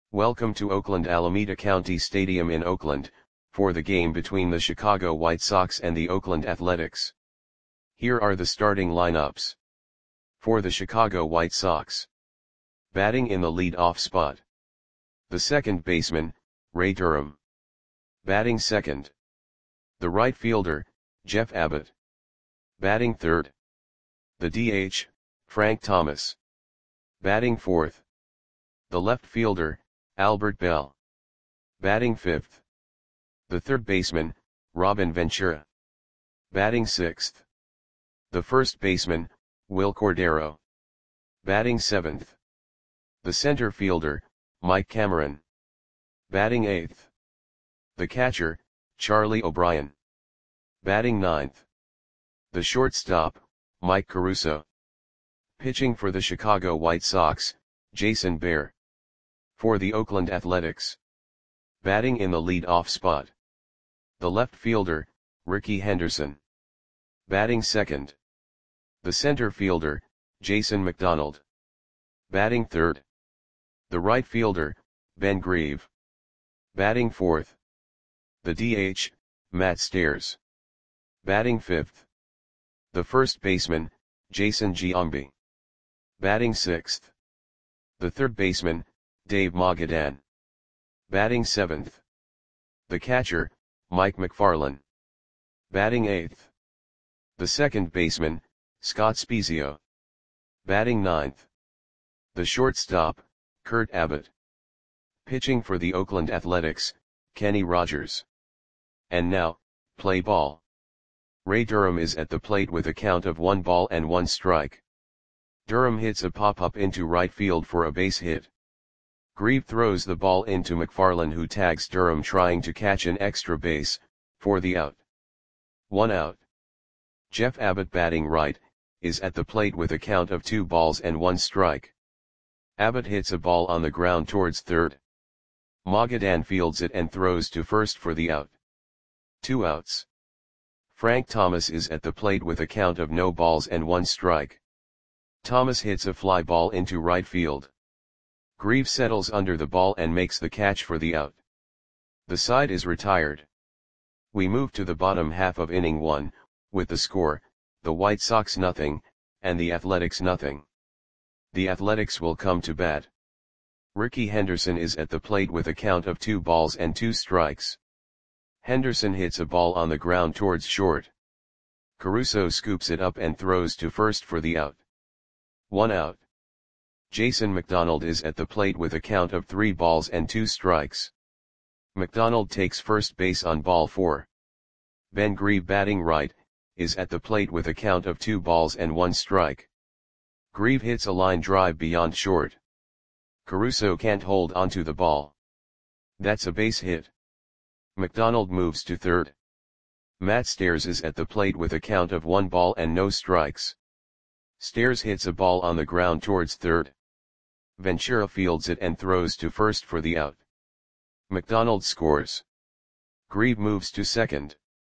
Welcome to Oakland Alameda County Stadium in Oakland, for the game between the Chicago White Sox and the Oakland Athletics. Here are the starting lineups. For the Chicago White Sox. Batting in the lead-off spot. The second baseman, Ray Durham. Batting second. The right fielder, Jeff Abbott. Batting third. The DH, Frank Thomas. Batting fourth. The left fielder, Albert Belle. Batting fifth. The third baseman, Robin Ventura. Batting sixth. The first baseman, Wil Cordero. Batting seventh. The center fielder, Mike Cameron. Batting eighth. The catcher, Charlie O'Brien. Batting ninth. The shortstop, Mike Caruso. Pitching for the Chicago White Sox, Jason Behr. For the Oakland Athletics. Batting in the lead-off spot. The left fielder, Rickey Henderson. Batting second. The center fielder, Jason McDonald. Batting third. The right fielder, Ben Grieve. Batting fourth. The DH, Matt Stairs. Batting fifth. The first baseman, Jason Giambi. Batting sixth. The third baseman, Dave Magadan. Batting seventh. The catcher, Mike McFarland. Batting eighth. The second baseman, Scott Spiezio. Batting ninth. The shortstop, Kurt Abbott. Pitching for the Oakland Athletics, Kenny Rogers. And now, play ball. Ray Durham is at the plate with a count of 1 ball and 1 strike. Durham hits a pop-up into right field for a base hit. Grieve throws the ball into McFarland, who tags Durham trying to catch an extra base, for the out. 1 out. Jeff Abbott, batting right, is at the plate with a count of 2 balls and 1 strike. Abbott hits a ball on the ground towards third. Magadan fields it and throws to first for the out. 2 outs. Frank Thomas is at the plate with a count of no balls and 1 strike. Thomas hits a fly ball into right field. Grieve settles under the ball and makes the catch for the out. The side is retired. We move to the bottom half of inning 1, with the score, the White Sox 0, and the Athletics 0. The Athletics will come to bat. Rickey Henderson is at the plate with a count of 2 balls and 2 strikes. Henderson hits a ball on the ground towards short. Caruso scoops it up and throws to first for the out. 1 out. Jason McDonald is at the plate with a count of 3 balls and 2 strikes. McDonald takes first base on ball 4. Ben Grieve, batting right, is at the plate with a count of 2 balls and 1 strike. Grieve hits a line drive beyond short. Caruso can't hold onto the ball. That's a base hit. McDonald moves to third. Matt Stairs is at the plate with a count of 1 ball and no strikes. Stairs hits a ball on the ground towards third. Ventura fields it and throws to first for the out. McDonald scores. Grieve moves to second.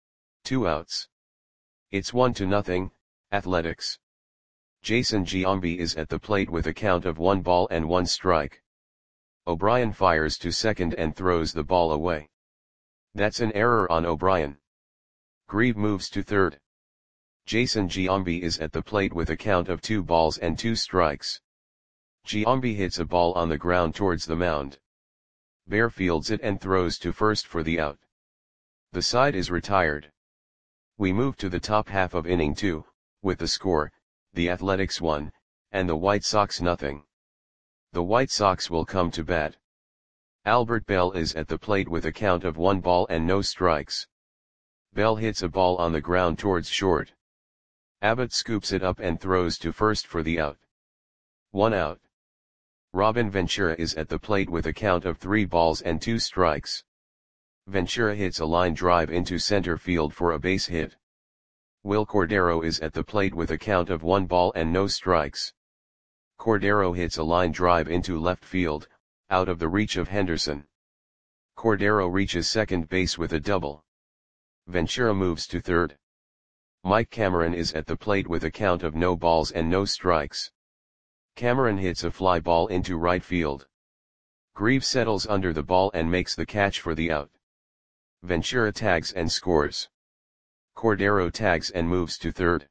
2 outs. It's 1-0, Athletics. Jason Giambi is at the plate with a count of 1 ball and 1 strike. O'Brien fires to second and throws the ball away. That's an error on O'Brien. Grieve moves to third. Jason Giambi is at the plate with a count of 2 balls and 2 strikes. Giambi hits a ball on the ground towards the mound. Behr fields it and throws to first for the out. The side is retired. We move to the top half of inning 2, with the score, the Athletics 1, and the White Sox 0. The White Sox will come to bat. Albert Belle is at the plate with a count of 1 ball and no strikes. Belle hits a ball on the ground towards short. Abbott scoops it up and throws to first for the out. 1 out. Robin Ventura is at the plate with a count of 3 balls and 2 strikes. Ventura hits a line drive into center field for a base hit. Wil Cordero is at the plate with a count of 1 ball and no strikes. Cordero hits a line drive into left field, out of the reach of Henderson. Cordero reaches second base with a double. Ventura moves to third. Mike Cameron is at the plate with a count of no balls and no strikes. Cameron hits a fly ball into right field. Grieve settles under the ball and makes the catch for the out. Ventura tags and scores. Cordero tags and moves to third.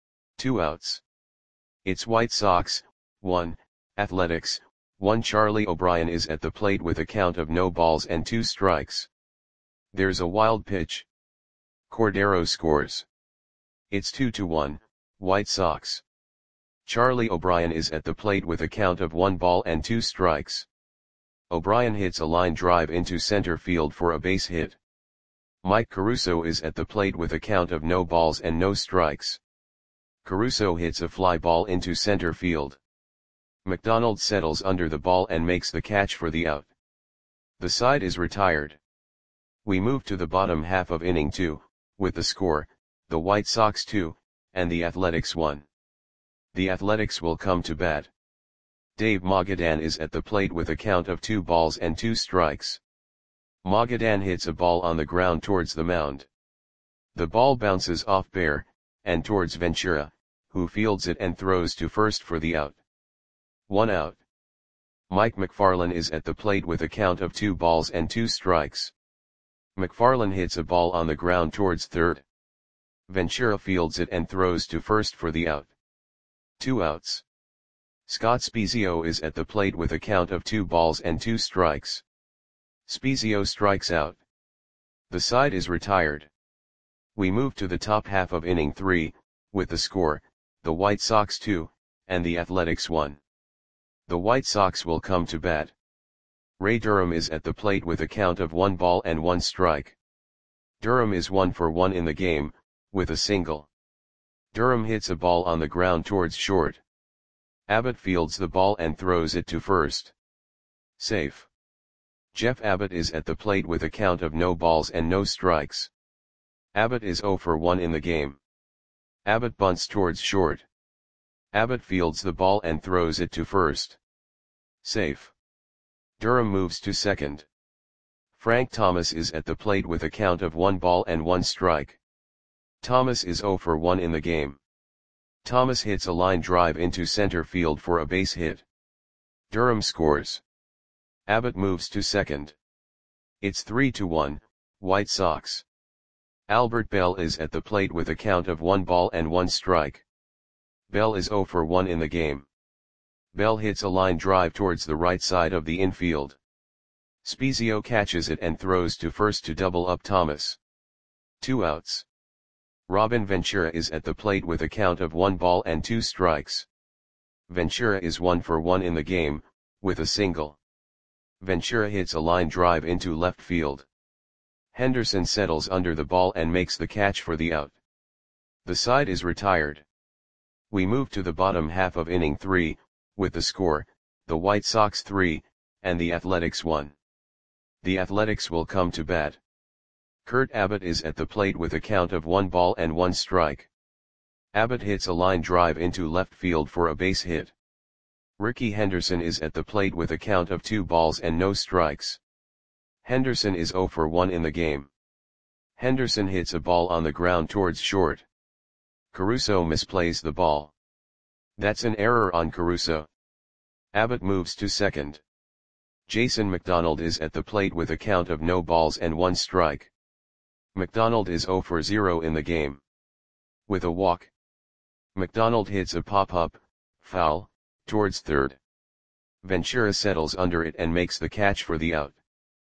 2 outs. It's White Sox, 1, Athletics, 1. Charlie O'Brien is at the plate with a count of no balls and 2 strikes. There's a wild pitch. Cordero scores. It's 2-1, White Sox. Charlie O'Brien is at the plate with a count of 1 ball and 2 strikes. O'Brien hits a line drive into center field for a base hit. Mike Caruso is at the plate with a count of no balls and no strikes. Caruso hits a fly ball into center field. McDonald settles under the ball and makes the catch for the out. The side is retired. We move to the bottom half of inning 2, with the score, the White Sox 2, and the Athletics 1. The Athletics will come to bat. Dave Magadan is at the plate with a count of 2 balls and 2 strikes. Magadan hits a ball on the ground towards the mound. The ball bounces off Bear, and towards Ventura, who fields it and throws to first for the out. 1 out. Mike McFarland is at the plate with a count of 2 balls and 2 strikes. McFarland hits a ball on the ground towards third. Ventura fields it and throws to first for the out. 2 outs. Scott Spiezio is at the plate with a count of 2 balls and 2 strikes. Spiezio strikes out. The side is retired. We move to the top half of inning 3, with the score, the White Sox 2, and the Athletics 1. The White Sox will come to bat. Ray Durham is at the plate with a count of 1 ball and 1 strike. Durham is 1 for 1 in the game, with a single. Durham hits a ball on the ground towards short. Abbott fields the ball and throws it to first. Safe. Jeff Abbott is at the plate with a count of no balls and no strikes. Abbott is 0 for 1 in the game. Abbott bunts towards short. Abbott fields the ball and throws it to first. Safe. Durham moves to second. Frank Thomas is at the plate with a count of 1 ball and 1 strike. Thomas is 0 for 1 in the game. Thomas hits a line drive into center field for a base hit. Durham scores. Abbott moves to second. It's 3-1, White Sox. Albert Bell is at the plate with a count of 1 ball and 1 strike. Bell is 0 for 1 in the game. Bell hits a line drive towards the right side of the infield. Spiezio catches it and throws to first to double up Thomas. 2 outs. Robin Ventura is at the plate with a count of 1 ball and 2 strikes. Ventura is 1 for 1 in the game, with a single. Ventura hits a line drive into left field. Henderson settles under the ball and makes the catch for the out. The side is retired. We move to the bottom half of inning 3, with the score, the White Sox 3, and the Athletics 1. The Athletics will come to bat. Kurt Abbott is at the plate with a count of 1 ball and 1 strike. Abbott hits a line drive into left field for a base hit. Ricky Henderson is at the plate with a count of 2 balls and no strikes. Henderson is 0 for 1 in the game. Henderson hits a ball on the ground towards short. Caruso misplays the ball. That's an error on Caruso. Abbott moves to second. Jason McDonald is at the plate with a count of no balls and 1 strike. McDonald is 0 for 0 in the game. With a walk. McDonald hits a pop-up, foul, towards third. Ventura settles under it and makes the catch for the out.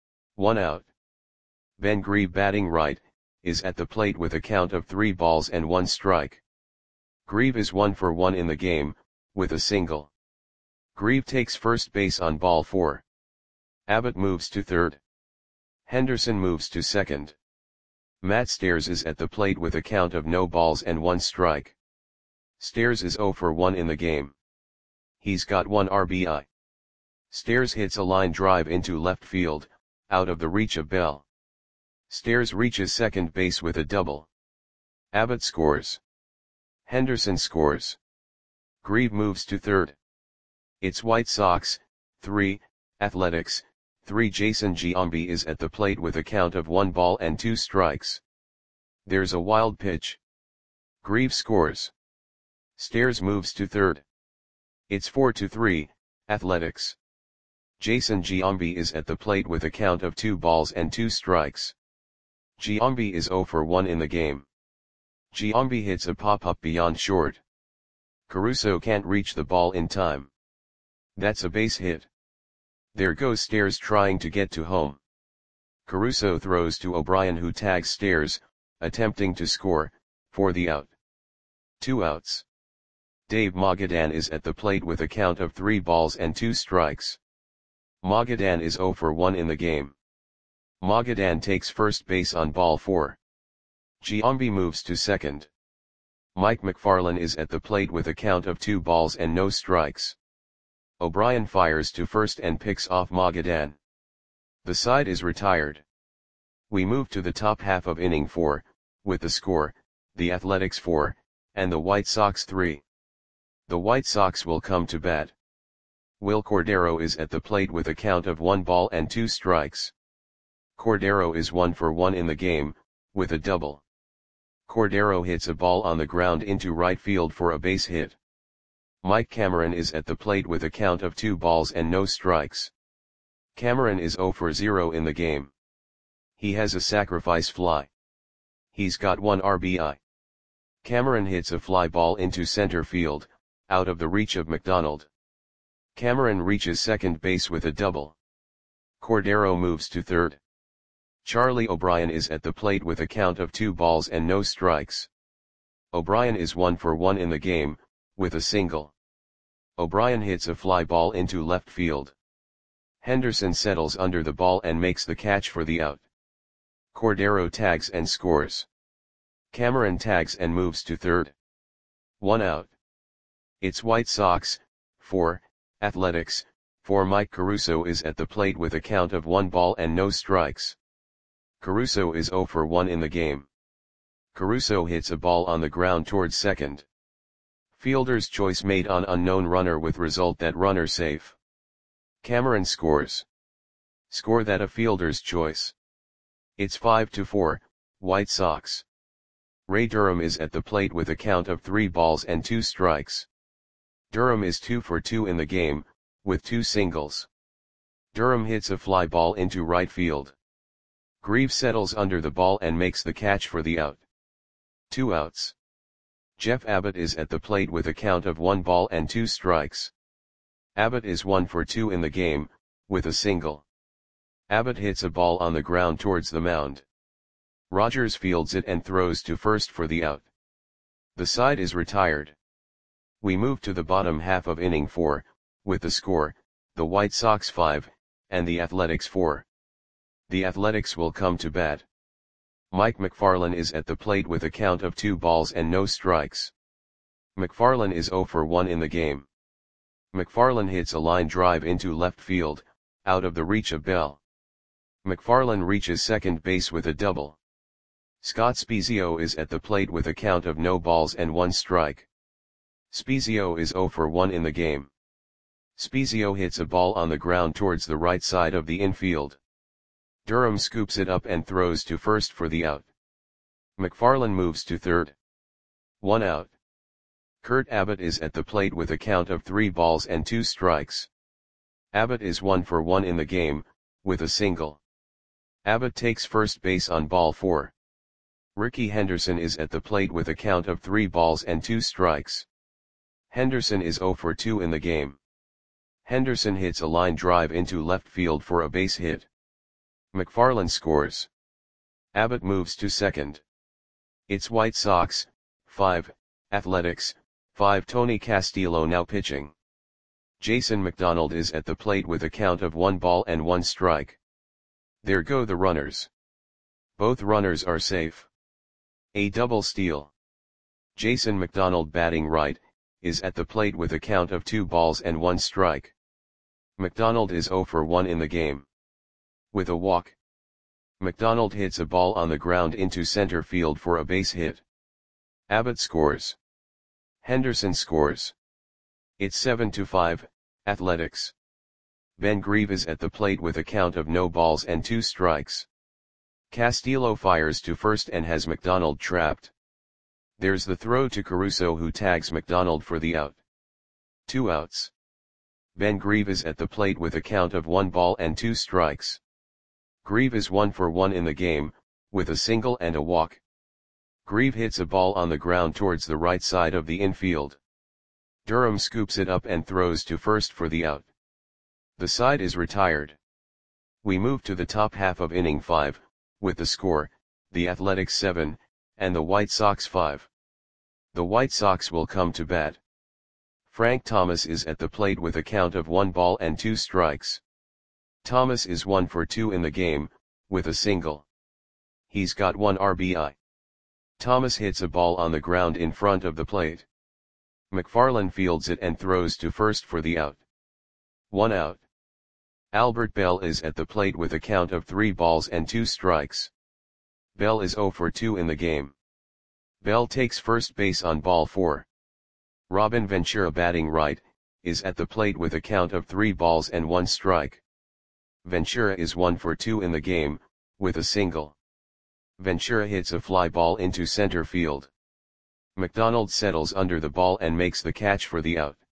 1 out. Ben Grieve, batting right, is at the plate with a count of 3 balls and 1 strike. Grieve is 1 for 1 in the game, with a single. Grieve takes first base on ball 4. Abbott moves to third. Henderson moves to second. Matt Stairs is at the plate with a count of no balls and 1 strike. Stairs is 0 for 1 in the game. He's got 1 RBI. Stairs hits a line drive into left field, out of the reach of Bell. Stairs reaches second base with a double. Abbott scores. Henderson scores. Grieve moves to third. It's White Sox, 3, Athletics, 3. Jason Giambi is at the plate with a count of 1 ball and 2 strikes. There's a wild pitch. Grieve scores. Stairs moves to third. It's 4-3, Athletics. Jason Giambi is at the plate with a count of 2 balls and 2 strikes. Giambi is 0 for 1 in the game. Giambi hits a pop-up beyond short. Caruso can't reach the ball in time. That's a base hit. There goes Stairs trying to get to home. Caruso throws to O'Brien, who tags Stairs, attempting to score, for the out. 2 outs. Dave Magadan is at the plate with a count of 3 balls and 2 strikes. Magadan is 0 for 1 in the game. Magadan takes first base on ball 4. Giambi moves to second. Mike McFarland is at the plate with a count of 2 balls and no strikes. O'Brien fires to first and picks off Magadan. The side is retired. We move to the top half of inning 4, with the score, the Athletics 4, and the White Sox 3. The White Sox will come to bat. Will Cordero is at the plate with a count of 1 ball and 2 strikes. Cordero is 1 for 1 in the game, with a double. Cordero hits a ball on the ground into right field for a base hit. Mike Cameron is at the plate with a count of 2 balls and no strikes. Cameron is 0 for 0 in the game. He has a sacrifice fly. He's got 1 RBI. Cameron hits a fly ball into center field, out of the reach of McDonald. Cameron reaches second base with a double. Cordero moves to third. Charlie O'Brien is at the plate with a count of 2 balls and no strikes. O'Brien is 1 for 1 in the game, with a single. O'Brien hits a fly ball into left field. Henderson settles under the ball and makes the catch for the out. Cordero tags and scores. Cameron tags and moves to third. 1 out. It's White Sox, 4, Athletics, 4. Mike Caruso is at the plate with a count of 1 ball and no strikes. Caruso is 0 for 1 in the game. Caruso hits a ball on the ground towards second. Fielder's choice made on unknown runner with result that runner safe. Cameron scores. Score that a fielder's choice. It's 5-4, White Sox. Ray Durham is at the plate with a count of 3 balls and 2 strikes. Durham is 2 for 2 in the game, with 2 singles. Durham hits a fly ball into right field. Greaves settles under the ball and makes the catch for the out. 2 outs. Jeff Abbott is at the plate with a count of 1 ball and 2 strikes. Abbott is 1 for 2 in the game, with a single. Abbott hits a ball on the ground towards the mound. Rogers fields it and throws to first for the out. The side is retired. We move to the bottom half of inning 4, with the score, the White Sox 5, and the Athletics 4. The Athletics will come to bat. Mike McFarland is at the plate with a count of 2 balls and no strikes. McFarland is 0 for 1 in the game. McFarland hits a line drive into left field, out of the reach of Bell. McFarland reaches second base with a double. Scott Spiezio is at the plate with a count of no balls and 1 strike. Spiezio is 0 for 1 in the game. Spiezio hits a ball on the ground towards the right side of the infield. Durham scoops it up and throws to first for the out. McFarland moves to third. 1 out. Kurt Abbott is at the plate with a count of 3 balls and 2 strikes. Abbott is 1 for 1 in the game, with a single. Abbott takes first base on ball 4. Ricky Henderson is at the plate with a count of 3 balls and 2 strikes. Henderson is 0 for 2 in the game. Henderson hits a line drive into left field for a base hit. McFarland scores. Abbott moves to second. It's White Sox, 5, Athletics, 5. Tony Castillo now pitching. Jason McDonald is at the plate with a count of 1 ball and 1 strike. There go the runners. Both runners are safe. A double steal. Jason McDonald, batting right, is at the plate with a count of 2 balls and 1 strike. McDonald is 0 for 1 in the game. With a walk. McDonald hits a ball on the ground into center field for a base hit. Abbott scores. Henderson scores. It's 7-5, Athletics. Ben Grieve is at the plate with a count of no balls and 2 strikes. Castillo fires to first and has McDonald trapped. There's the throw to Caruso, who tags McDonald for the out. 2 outs. Ben Grieve is at the plate with a count of 1 ball and 2 strikes. Grieve is 1 for 1 in the game, with a single and a walk. Grieve hits a ball on the ground towards the right side of the infield. Durham scoops it up and throws to first for the out. The side is retired. We move to the top half of inning 5, with the score, the Athletics 7, and the White Sox 5. The White Sox will come to bat. Frank Thomas is at the plate with a count of 1 ball and 2 strikes. Thomas is 1 for 2 in the game, with a single. He's got 1 RBI. Thomas hits a ball on the ground in front of the plate. McFarland fields it and throws to first for the out. 1 out. Albert Bell is at the plate with a count of 3 balls and 2 strikes. Bell is 0 for 2 in the game. Bell takes first base on ball 4. Robin Ventura, batting right, is at the plate with a count of 3 balls and 1 strike. Ventura is 1 for 2 in the game, with a single. Ventura hits a fly ball into center field. McDonald settles under the ball and makes the catch for the out.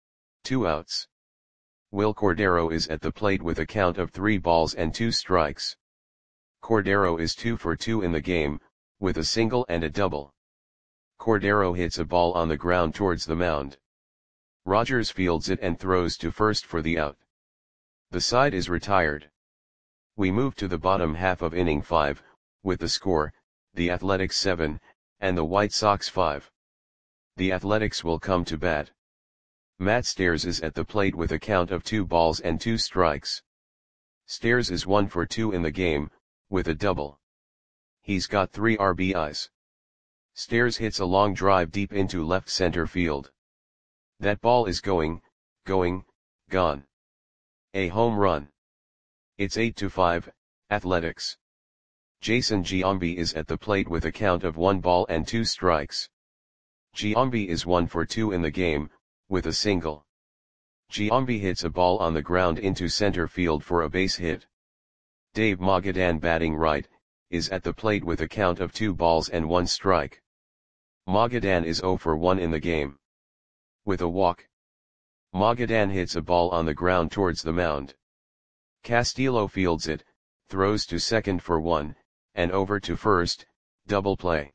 2 outs. Will Cordero is at the plate with a count of 3 balls and 2 strikes. Cordero is 2 for 2 in the game, with a single and a double. Cordero hits a ball on the ground towards the mound. Rogers fields it and throws to first for the out. The side is retired. We move to the bottom half of inning 5, with the score, the Athletics 7, and the White Sox 5. The Athletics will come to bat. Matt Stairs is at the plate with a count of 2 balls and 2 strikes. Stairs is 1 for 2 in the game, with a double. He's got 3 RBIs. Stairs hits a long drive deep into left center field. That ball is going, gone. A home run. It's 8-5, Athletics. Jason Giambi is at the plate with a count of 1 ball and 2 strikes. Giambi is 1 for 2 in the game, with a single. Giambi hits a ball on the ground into center field for a base hit. Dave Magadan, batting right, is at the plate with a count of 2 balls and 1 strike. Magadan is 0 for 1 in the game. With a walk. Magadan hits a ball on the ground towards the mound. Castillo fields it, throws to second for 1, and over to first, double play.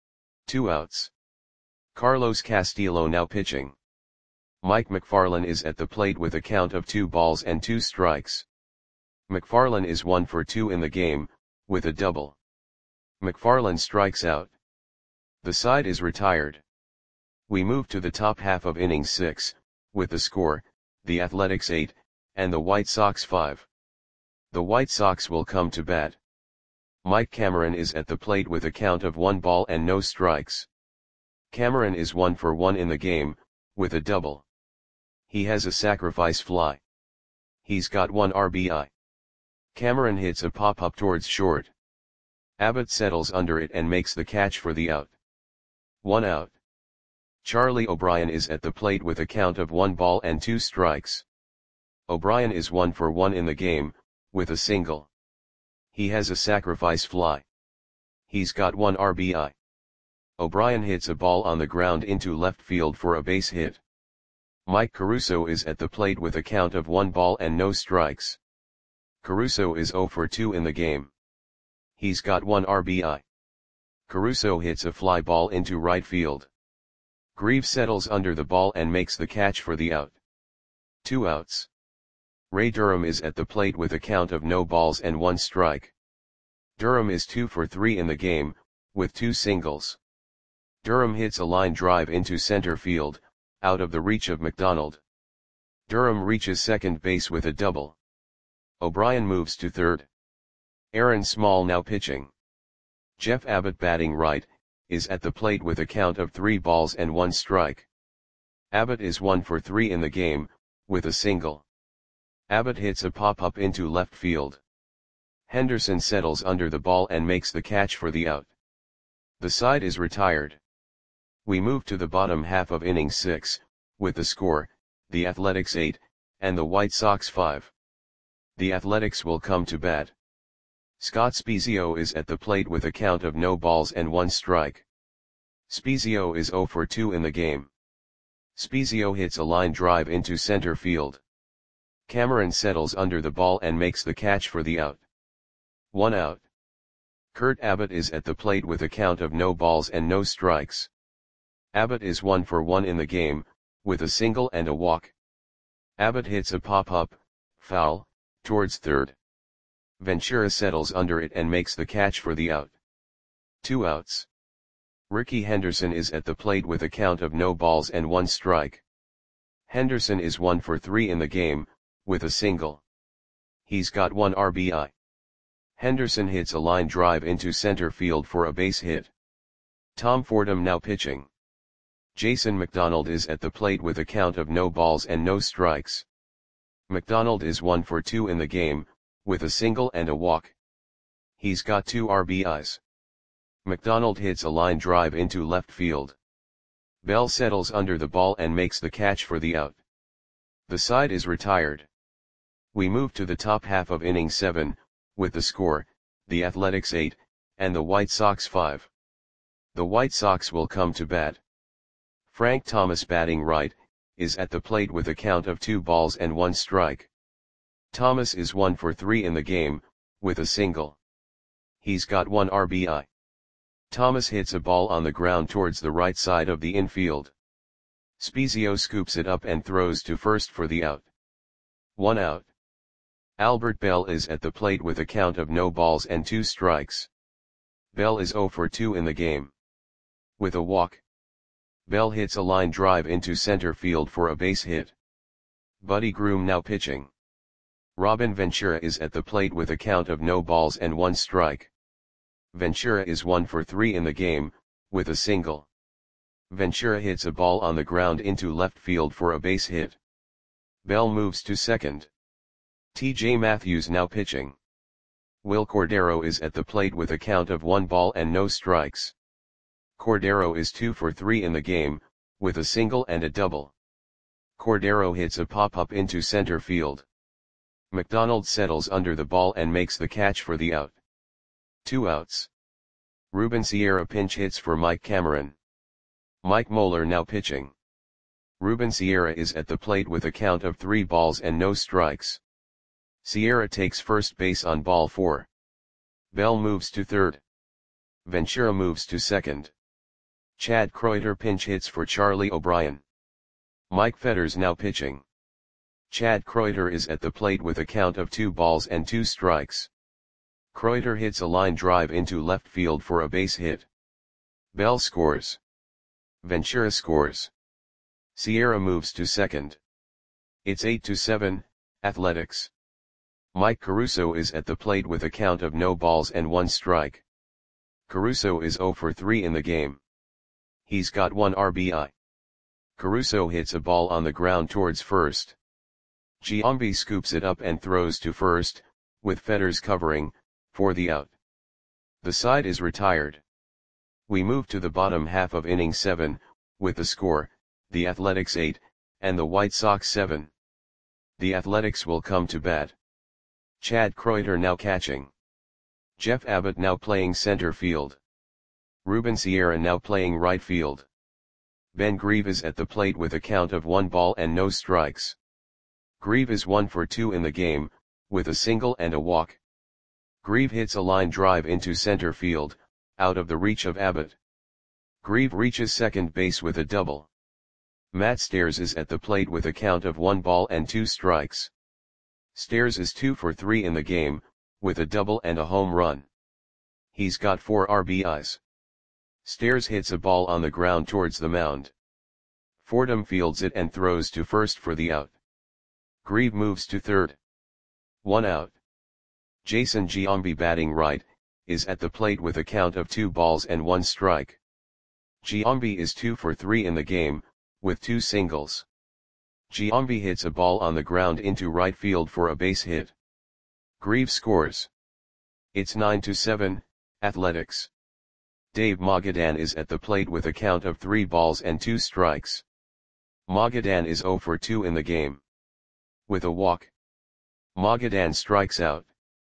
2 outs. Carlos Castillo now pitching. Mike McFarland is at the plate with a count of 2 balls and 2 strikes. McFarland is 1 for 2 in the game, with a double. McFarland strikes out. The side is retired. We move to the top half of inning 6, with the score, the Athletics 8, and the White Sox 5. The White Sox will come to bat. Mike Cameron is at the plate with a count of 1 ball and no strikes. Cameron is 1 for 1 in the game, with a double. He has a sacrifice fly. He's got 1 RBI. Cameron hits a pop-up towards short. Abbott settles under it and makes the catch for the out. 1 out. Charlie O'Brien is at the plate with a count of 1 ball and 2 strikes. O'Brien is 1 for 1 in the game, with a single. He has a sacrifice fly. He's got 1 RBI. O'Brien hits a ball on the ground into left field for a base hit. Mike Caruso is at the plate with a count of 1 ball and no strikes. Caruso is 0 for 2 in the game. He's got 1 RBI. Caruso hits a fly ball into right field. Grieve settles under the ball and makes the catch for the out. 2 outs. Ray Durham is at the plate with a count of no balls and 1 strike. Durham is 2 for 3 in the game, with 2 singles. Durham hits a line drive into center field, out of the reach of McDonald. Durham reaches second base with a double. O'Brien moves to third. Aaron Small now pitching. Jeff Abbott, batting right, is at the plate with a count of 3 balls and 1 strike. Abbott is 1 for 3 in the game, with a single. Abbott hits a pop-up into left field. Henderson settles under the ball and makes the catch for the out. The side is retired. We move to the bottom half of inning 6, with the score, the Athletics 8, and the White Sox 5. The Athletics will come to bat. Scott Spiezio is at the plate with a count of no balls and 1 strike. Spiezio is 0 for 2 in the game. Spiezio hits a line drive into center field. Cameron settles under the ball and makes the catch for the out. 1 out. Kurt Abbott is at the plate with a count of no balls and no strikes. Abbott is 1 for 1 in the game, with a single and a walk. Abbott hits a pop-up, foul, towards third. Ventura settles under it and makes the catch for the out. 2 outs. Ricky Henderson is at the plate with a count of no balls and 1 strike. Henderson is 1 for 3 in the game, with a single. He's got 1 RBI. Henderson hits a line drive into center field for a base hit. Tom Fordham now pitching. Jason McDonald is at the plate with a count of no balls and no strikes. McDonald is 1 for 2 in the game, with a single and a walk. He's got 2 RBIs. McDonald hits a line drive into left field. Bell settles under the ball and makes the catch for the out. The side is retired. We move to the top half of inning 7, with the score, the Athletics 8, and the White Sox 5. The White Sox will come to bat. Frank Thomas, batting right, is at the plate with a count of 2 balls and 1 strike. Thomas is 1 for 3 in the game, with a single. He's got 1 RBI. Thomas hits a ball on the ground towards the right side of the infield. Spezio scoops it up and throws to first for the out. 1 out. Albert Bell is at the plate with a count of no balls and 2 strikes. Bell is 0 for 2 in the game. With a walk. Bell hits a line drive into center field for a base hit. Buddy Groom now pitching. Robin Ventura is at the plate with a count of no balls and 1 strike. Ventura is 1 for 3 in the game, with a single. Ventura hits a ball on the ground into left field for a base hit. Bell moves to second. T.J. Matthews now pitching. Will Cordero is at the plate with a count of 1 ball and no strikes. Cordero is 2 for 3 in the game, with a single and a double. Cordero hits a pop-up into center field. McDonald settles under the ball and makes the catch for the out. 2 outs. Ruben Sierra pinch hits for Mike Cameron. Mike Moeller now pitching. Ruben Sierra is at the plate with a count of 3 balls and no strikes. Sierra takes first base on ball 4. Bell moves to third. Ventura moves to second. Chad Kreuter pinch hits for Charlie O'Brien. Mike Fetters now pitching. Chad Kreuter is at the plate with a count of 2 balls and 2 strikes. Kreuter hits a line drive into left field for a base hit. Bell scores. Ventura scores. Sierra moves to second. It's 8-7, Athletics. Mike Caruso is at the plate with a count of no balls and 1 strike. Caruso is 0 for 3 in the game. He's got 1 RBI. Caruso hits a ball on the ground towards first. Giambi scoops it up and throws to first, with Fetters covering, for the out. The side is retired. We move to the bottom half of inning 7, with the score, the Athletics 8, and the White Sox 7. The Athletics will come to bat. Chad Kreuter now catching. Jeff Abbott now playing center field. Ruben Sierra now playing right field. Ben Grieve is at the plate with a count of 1 ball and no strikes. Grieve is 1 for 2 in the game, with a single and a walk. Grieve hits a line drive into center field, out of the reach of Abbott. Grieve reaches second base with a double. Matt Stairs is at the plate with a count of 1 ball and 2 strikes. Stairs is 2 for 3 in the game, with a double and a home run. He's got 4 RBIs. Stairs hits a ball on the ground towards the mound. Fordham fields it and throws to first for the out. Grieve moves to third. 1 out. Jason Giambi, batting right, is at the plate with a count of 2 balls and 1 strike. Giambi is 2 for 3 in the game, with 2 singles. Giambi hits a ball on the ground into right field for a base hit. Grieve scores. It's 9-7, Athletics. Dave Magadan is at the plate with a count of 3 balls and 2 strikes. Magadan is 0 for 2 in the game. With a walk. Magadan strikes out.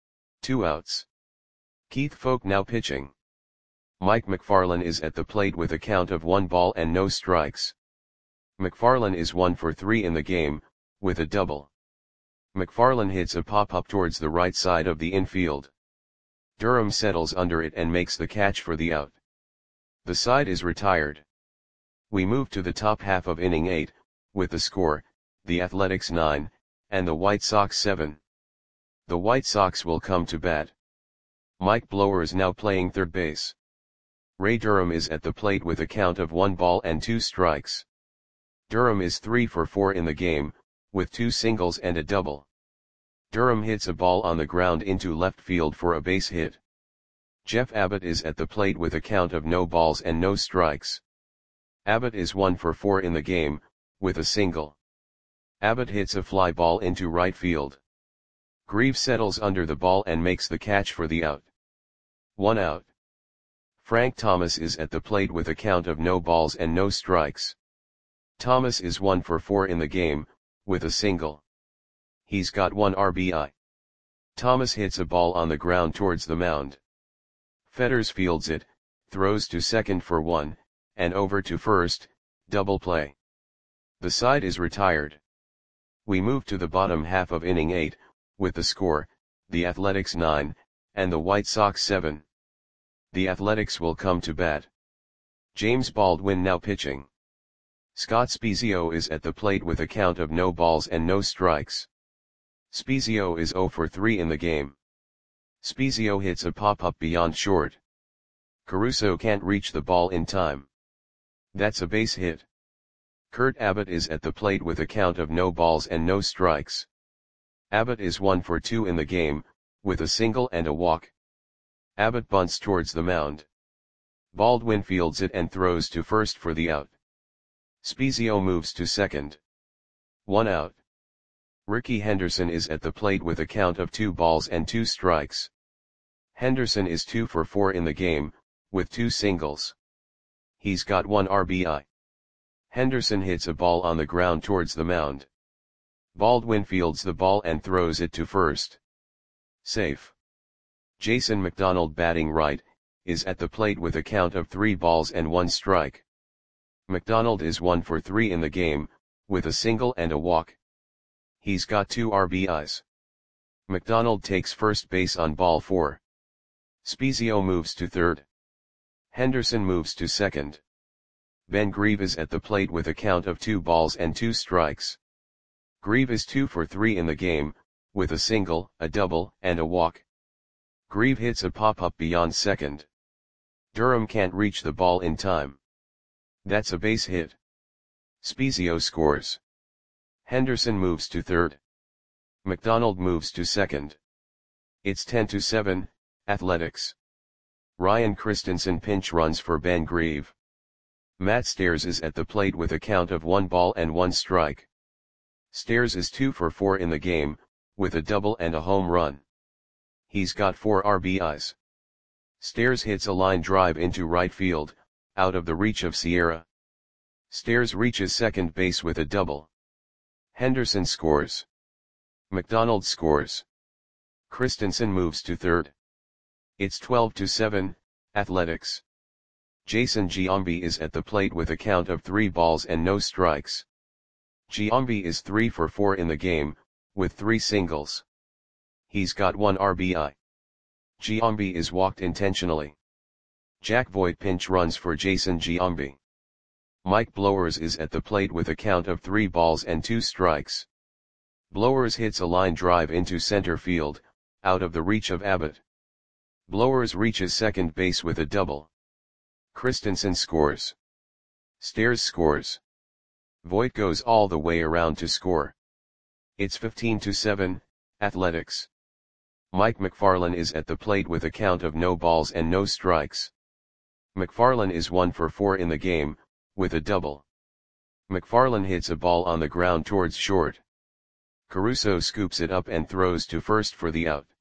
2 outs. Keith Folk now pitching. Mike McFarland is at the plate with a count of 1 ball and no strikes. McFarland is 1 for 3 in the game, with a double. McFarland hits a pop-up towards the right side of the infield. Durham settles under it and makes the catch for the out. The side is retired. We move to the top half of inning 8, with the score, the Athletics 9, and the White Sox 7. The White Sox will come to bat. Mike Blowers now playing third base. Ray Durham is at the plate with a count of 1 ball and 2 strikes. Durham is 3 for 4 in the game, with 2 singles and a double. Durham hits a ball on the ground into left field for a base hit. Jeff Abbott is at the plate with a count of no balls and no strikes. Abbott is 1 for 4 in the game, with a single. Abbott hits a fly ball into right field. Grieve settles under the ball and makes the catch for the out. 1 out. Frank Thomas is at the plate with a count of no balls and no strikes. Thomas is 1 for 4 in the game, with a single. He's got 1 RBI. Thomas hits a ball on the ground towards the mound. Fetters fields it, throws to second for 1, and over to first, double play. The side is retired. We move to the bottom half of inning 8, with the score, the Athletics 9, and the White Sox 7. The Athletics will come to bat. James Baldwin now pitching. Scott Spiezio is at the plate with a count of no balls and no strikes. Spiezio is 0 for 3 in the game. Spiezio hits a pop-up beyond short. Caruso can't reach the ball in time. That's a base hit. Kurt Abbott is at the plate with a count of no balls and no strikes. Abbott is 1 for 2 in the game, with a single and a walk. Abbott bunts towards the mound. Baldwin fields it and throws to first for the out. Spiezio moves to second. 1 out. Ricky Henderson is at the plate with a count of 2 balls and 2 strikes. Henderson is 2 for 4 in the game, with 2 singles. He's got 1 RBI. Henderson hits a ball on the ground towards the mound. Baldwin fields the ball and throws it to first. Safe. Jason McDonald batting right, is at the plate with a count of 3 balls and 1 strike. McDonald is 1 for 3 in the game, with a single and a walk. He's got 2 RBIs. McDonald takes first base on ball 4. Spiezio moves to third. Henderson moves to second. Ben Grieve is at the plate with a count of 2 balls and 2 strikes. Grieve is 2 for 3 in the game, with a single, a double, and a walk. Grieve hits a pop-up beyond second. Durham can't reach the ball in time. That's a base hit. Spiezio scores. Henderson moves to third. McDonald moves to second. It's 10-7, Athletics. Ryan Christensen pinch runs for Ben Grieve. Matt Stairs is at the plate with a count of 1 ball and 1 strike. Stairs is 2 for 4 in the game, with a double and a home run. He's got 4 RBIs. Stairs hits a line drive into right field, out of the reach of Sierra. Stairs reaches second base with a double. Henderson scores. McDonald scores. Christensen moves to third. It's 12-7, Athletics. Jason Giambi is at the plate with a count of 3 balls and no strikes. Giambi is 3 for 4 in the game, with 3 singles. He's got 1 RBI. Giambi is walked intentionally. Jack Voigt pinch runs for Jason Giambi. Mike Blowers is at the plate with a count of 3 balls and 2 strikes. Blowers hits a line drive into center field, out of the reach of Abbott. Blowers reaches second base with a double. Christensen scores. Stairs scores. Voigt goes all the way around to score. It's 15-7, Athletics. Mike McFarland is at the plate with a count of no balls and no strikes. McFarland is 1 for 4 in the game, with a double. McFarland hits a ball on the ground towards short. Caruso scoops it up and throws to first for the out.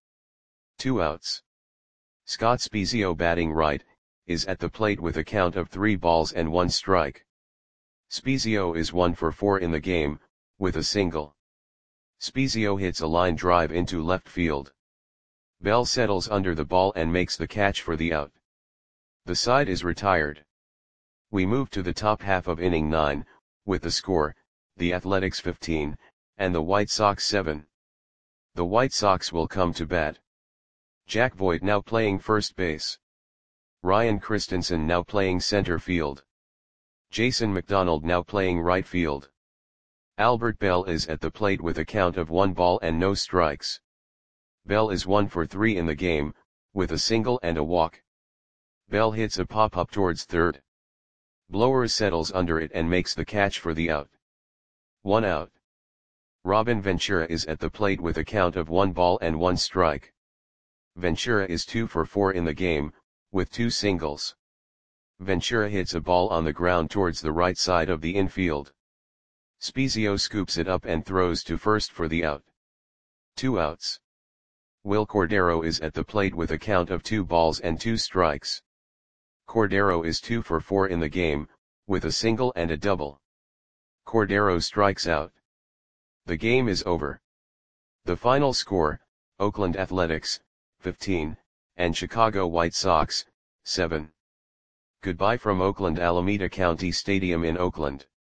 2 outs. Scott Spiezio batting right, is at the plate with a count of 3 balls and 1 strike. Spiezio is 1 for 4 in the game, with a single. Spiezio hits a line drive into left field. Bell settles under the ball and makes the catch for the out. The side is retired. We move to the top half of inning 9, with the score, the Athletics 15, and the White Sox 7. The White Sox will come to bat. Jack Voigt now playing first base. Ryan Christensen now playing center field. Jason McDonald now playing right field. Albert Bell is at the plate with a count of 1 ball and no strikes. Bell is 1 for 3 in the game, with a single and a walk. Bell hits a pop-up towards third. Blower settles under it and makes the catch for the out. 1 out. Robin Ventura is at the plate with a count of 1 ball and 1 strike. Ventura is 2 for 4 in the game, with 2 singles. Ventura hits a ball on the ground towards the right side of the infield. Spezio scoops it up and throws to first for the out. 2 outs. Will Cordero is at the plate with a count of 2 balls and 2 strikes. Cordero is 2 for 4 in the game, with a single and a double. Cordero strikes out. The game is over. The final score, Oakland Athletics, 15, and Chicago White Sox, 7. Goodbye from Oakland Alameda County Stadium in Oakland.